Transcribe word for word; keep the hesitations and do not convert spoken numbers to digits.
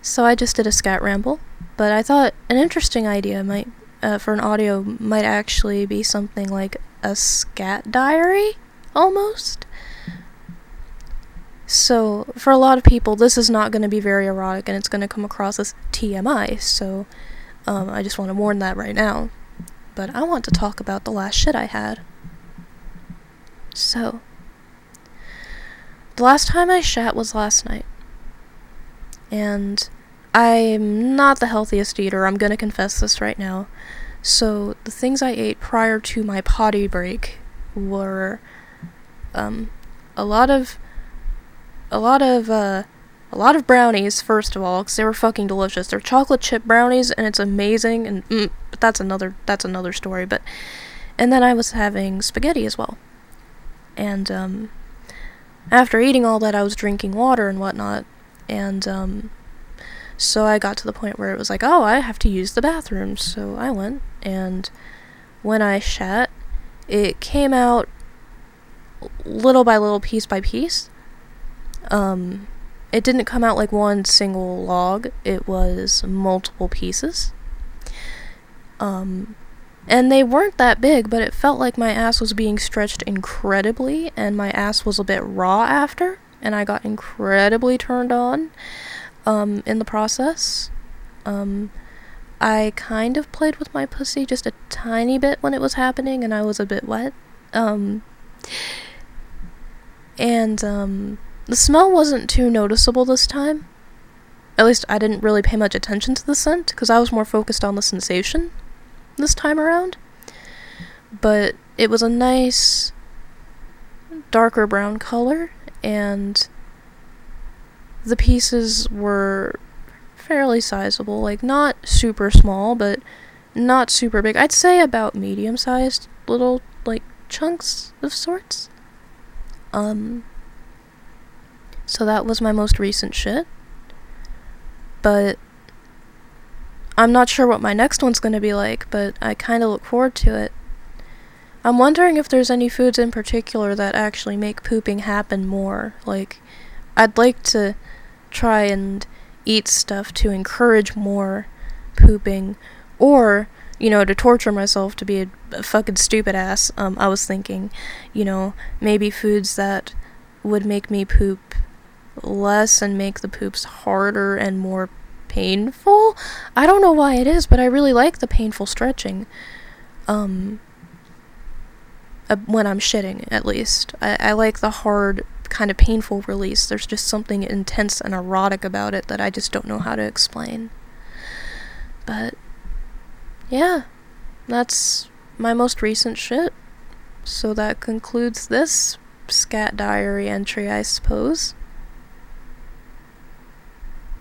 So I just did a scat ramble, but I thought an interesting idea might, uh, for an audio, might actually be something like a scat diary, almost. So, for a lot of people, this is not going to be very erotic, and it's going to come across as T M I, so um, I just want to warn that right now. But I want to talk about the last shit I had. So, the last time I shat was last night. And I'm not the healthiest eater, I'm gonna confess this right now. So, the things I ate prior to my potty break were, um, a lot of, a lot of, uh, a lot of brownies, first of all, because they were fucking delicious. They're chocolate chip brownies, and it's amazing, and, mm, but that's another, that's another story, but, and then I was having spaghetti as well. And, um, after eating all that, I was drinking water and whatnot, and, um, so I got to the point where it was like, oh, I have to use the bathroom, so I went, and when I shat, it came out little by little, piece by piece. Um, it didn't come out like one single log, it was multiple pieces. Um, and they weren't that big, but it felt like my ass was being stretched incredibly, and my ass was a bit raw after, and I got incredibly turned on, um, in the process. Um, I kind of played with my pussy just a tiny bit when it was happening, and I was a bit wet. Um, and, um, the smell wasn't too noticeable this time. At least I didn't really pay much attention to the scent, because I was more focused on the sensation this time around. But it was a nice darker brown color, and the pieces were fairly sizable, like not super small, but not super big. I'd say about medium-sized little, like, chunks of sorts. Um, so that was my most recent shit. But I'm not sure what my next one's gonna be like, but I kinda look forward to it. I'm wondering if there's any foods in particular that actually make pooping happen more. Like, I'd like to try and eat stuff to encourage more pooping, or, you know, to torture myself to be a, a fucking stupid ass. Um, I was thinking, you know, maybe foods that would make me poop less and make the poops harder and more painful? I don't know why it is, but I really like the painful stretching. Um, uh, when I'm shitting, at least. I, I like the hard, kind of painful release. There's just something intense and erotic about it that I just don't know how to explain. But, yeah, that's my most recent shit. So that concludes this scat diary entry, I suppose.